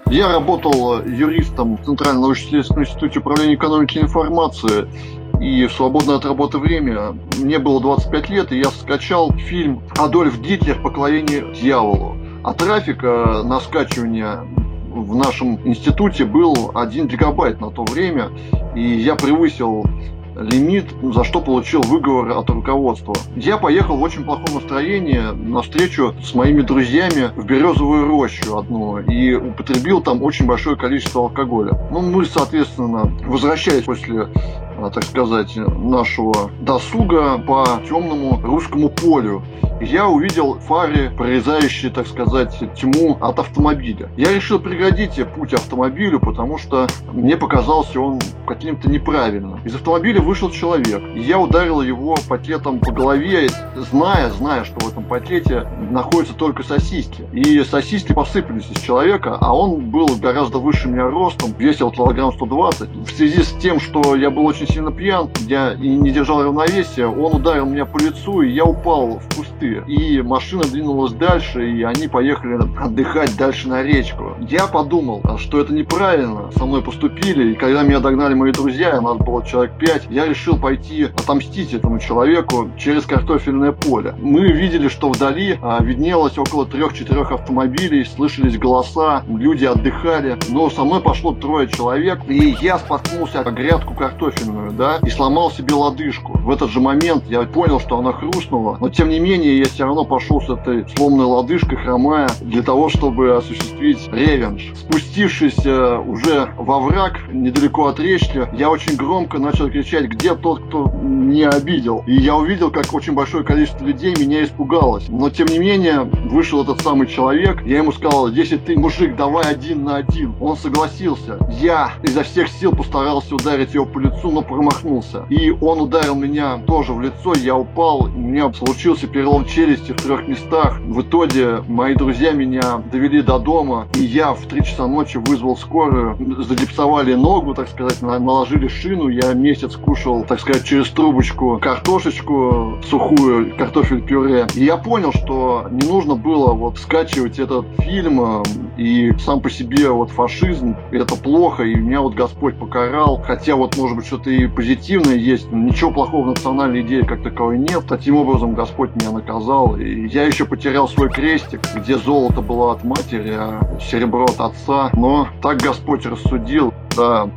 Я работал юристом в Центральном научно-исследовательском институте управления экономики и информации, и в свободное от работы время мне было 25 лет, и я скачал фильм «Адольф Гитлер. Поклонение дьяволу». А трафика на скачивание в нашем институте был 1 гигабайт на то время, и я превысил лимит, за что получил выговор от руководства. Я поехал в очень плохом настроении на встречу с моими друзьями в Березовую рощу одну и употребил там очень большое количество алкоголя. Ну, мы, соответственно, возвращались после, так сказать, нашего досуга по темному русскому полю. И я увидел фары, прорезающие, так сказать, тьму от автомобиля. Я решил преградить путь автомобилю, потому что мне показался он каким-то неправильным. Из автомобиля вышел человек, и я ударил его пакетом по голове, зная, что в этом пакете находятся только сосиски. И сосиски посыпались из человека, а он был гораздо выше меня ростом, весил килограмм 120. В связи с тем, что я был очень сильно пьян, я и не держал равновесия, он ударил меня по лицу, и я упал в кусты. И машина двинулась дальше, и они поехали отдыхать дальше на речку. Я подумал, что это неправильно, со мной поступили, и когда меня догнали мои друзья, нас было человек 5, я решил пойти отомстить этому человеку через картофельное поле. Мы видели, что вдали виднелось около 3-4 автомобилей, слышались голоса, люди отдыхали, но со мной пошло 3 человек, и я споткнулся о грядку картофельную, да, и сломал себе лодыжку. В этот же момент я понял, что она хрустнула, но тем не менее я все равно пошел с этой сломанной лодыжкой, хромая, для того, чтобы осуществить ревенж. Спустившись уже во враг, недалеко от речки, я очень громко начал кричать: где тот, кто меня обидел? И я увидел, как очень большое количество людей меня испугалось. Но тем не менее, вышел этот самый человек, я ему сказал: если ты мужик, давай 1 на 1. Он согласился. Я изо всех сил постарался ударить его по лицу, но промахнулся. И он ударил меня тоже в лицо, я упал, у меня случился перелом челюсти в 3 местах. В итоге мои друзья меня довели до дома, и я в 3 часа ночи вызвал скорую, загипсовали ногу, так сказать, наложили шину, я месяц кушал, так сказать, через трубочку картошечку сухую, картофель-пюре. И я понял, что не нужно было вот скачивать этот фильм, и сам по себе вот фашизм, это плохо, и меня вот Господь покарал. Хотя вот, может быть, что-то и позитивное есть, ничего плохого в национальной идее как таковой нет. Таким образом Господь меня наказал. И я еще потерял свой крестик, где золото было от матери, а серебро от отца. Но так Господь рассудил, да.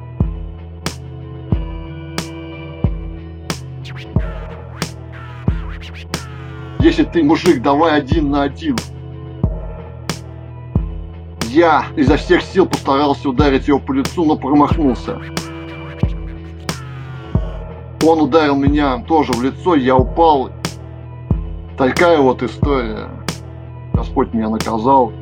Если ты мужик, давай 1 на 1. Я изо всех сил постарался ударить его по лицу, но промахнулся. Он ударил меня тоже в лицо, я упал. Такая вот история. Господь меня наказал.